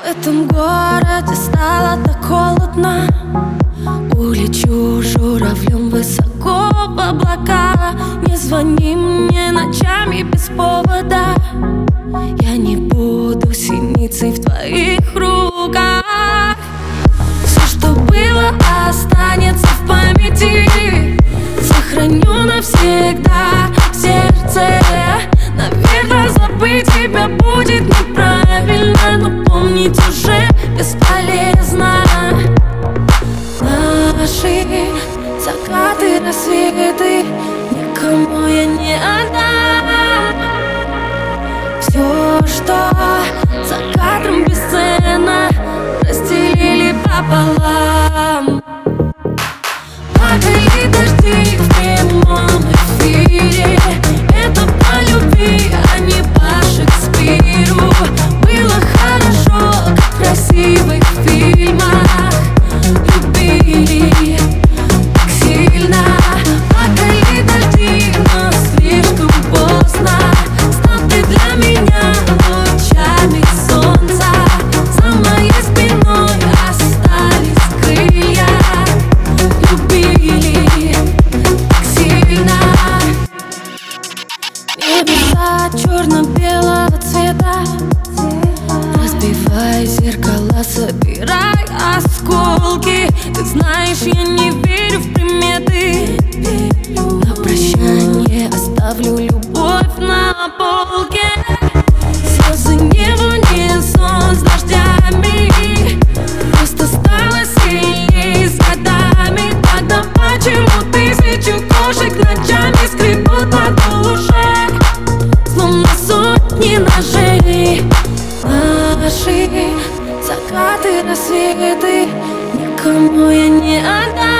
В этом городе стало так холодно. Улечу журавлем высоко в облака. Не звони мне ночами без повода. Я не буду синицей в твоих руках. Все, что было, останется в памяти. Сохраню навсегда в сердце. Наверное, забыть тебя будет неправильно, но помнить уже бесполезно. Наши закаты, рассветы никому я не отдам. Все, что за кадром бесценно, разделили пополам. Падали дожди в прямом эфире. Это по любви, а не по Шекспиру. Было хорошо, как в красивых фильмах. Любили так сильно. Падали дожди, но слишком поздно. Стал ты для меня лучами солнца. За моей спиной остались крылья. Любили так сильно. Небеса черно-белого цвета, разбивай зеркала, собирай осколки. Ты знаешь, я не верю в приметы. На прощание оставлю любовь на полке. Слезы не в унисон с дождями. Просто стало сильнее с годами. Тогда почему тысячу кошек ночами скребут на душах, словно сотни ножей? Наши закаты, рассветы никому я не отдам.